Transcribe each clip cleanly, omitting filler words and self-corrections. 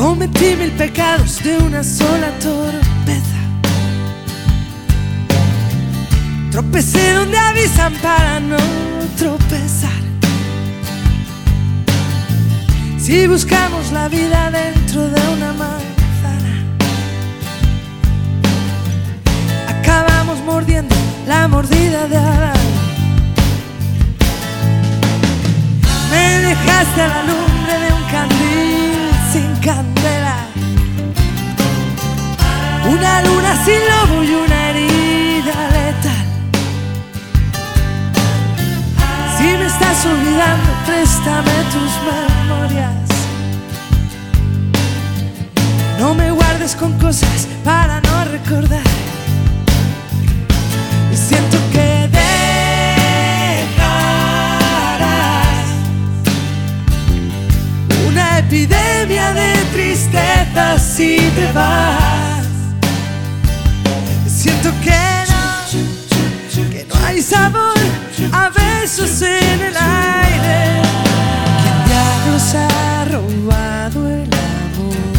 Cometí 1000 pecados de una sola torpeza. Tropecé donde avisan para no tropezar. Si buscamos la vida dentro de una manzana, acabamos mordiendo la mordida de Adán. Me dejaste a la lumbre de un candil sin candela, una luna sin lobo y una herida letal. Si me estás olvidando, préstame tus memorias. No me guardes con cosas para no recordar. Y siento que dejarás una epidemia de tristeza si te vas. Siento que no hay sabor a besos en el aire. ¿Quién diablos ha robado el amor?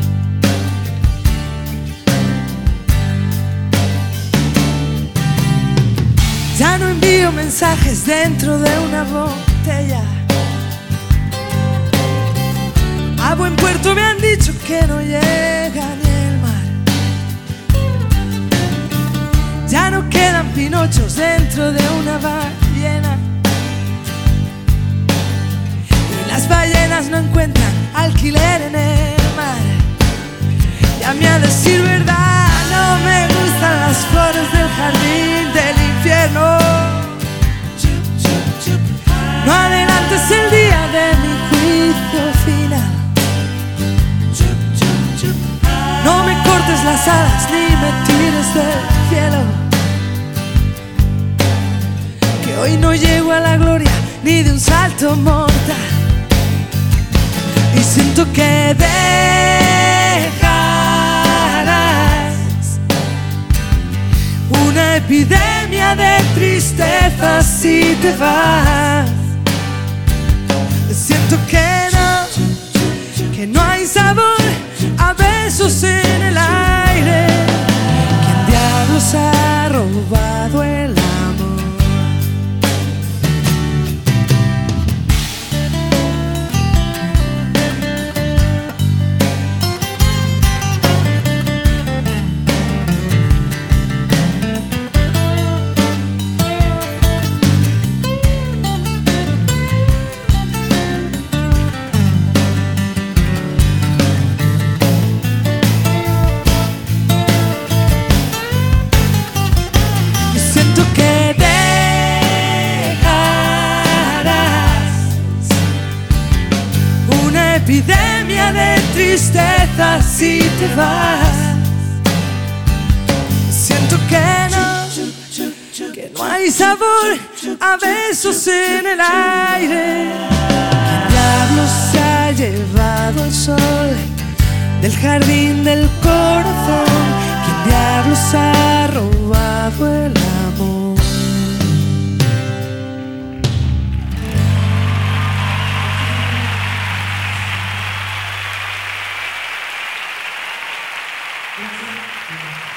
Ya no envío mensajes dentro de una botella. A buen puerto me han dicho que no llega ni el mar. Ya no quedan pinochos dentro de una ballena. Y las ballenas no encuentran alquiler en el mar. Y a mí, a decir verdad, no me gustan las flores del jardín del infierno. No adelantes el día de mi juicio final. No me cortes las alas ni me tires del cielo, que hoy no llego a la gloria ni de un salto mortal. Y siento que dejarás una epidemia de tristeza si te vas. Siento que no hay sabor a besos en el aire. ¿Quién diablos ha robado el amor? Epidemia de tristeza si te vas. Siento que no hay sabor a besos en el aire. ¿Quién diablos se ha llevado el sol del jardín del corazón? ¿Quién diablos ha robado el amor? Gracias.